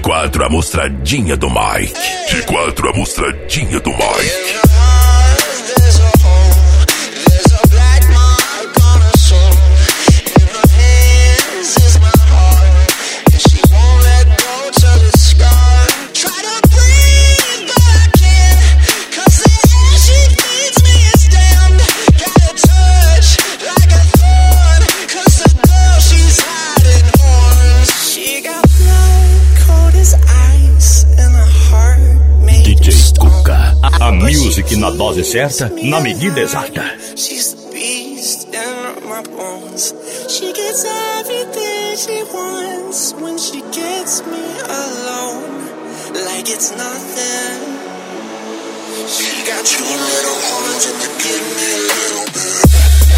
G4, a mostradinha do Mike. G4, a mostradinha do Mike. A music na dose certa, na medida exata. She's the beast in my bones. She gets everything she wants when she gets me alone, like it's nothing. She got two little horns and they give me a little bit.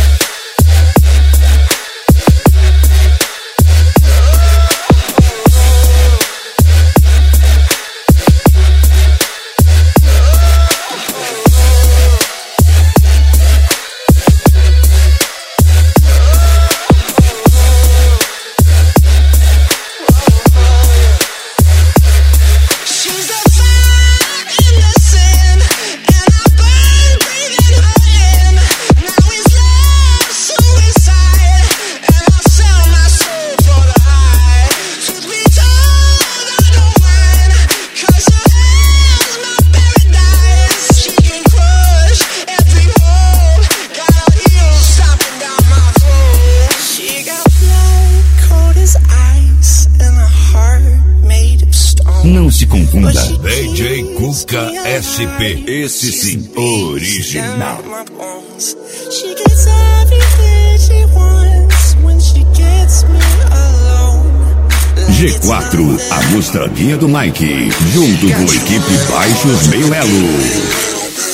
Não se confunda. DJ Cuca SP. Esse sim, original. G4, a mostradinha do Mike. Junto com a equipe Baixos Meio Elo.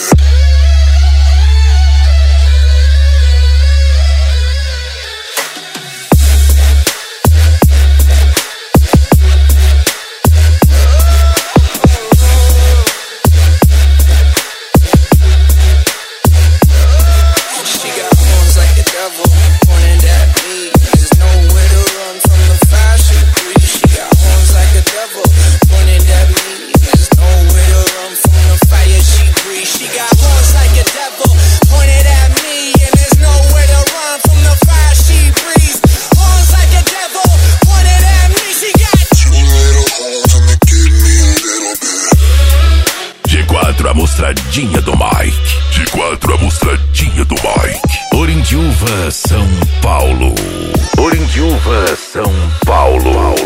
A mostradinha do Mike. G4, a mostradinha do Mike. Orindiúva, São Paulo. Orindiúva, São Paulo.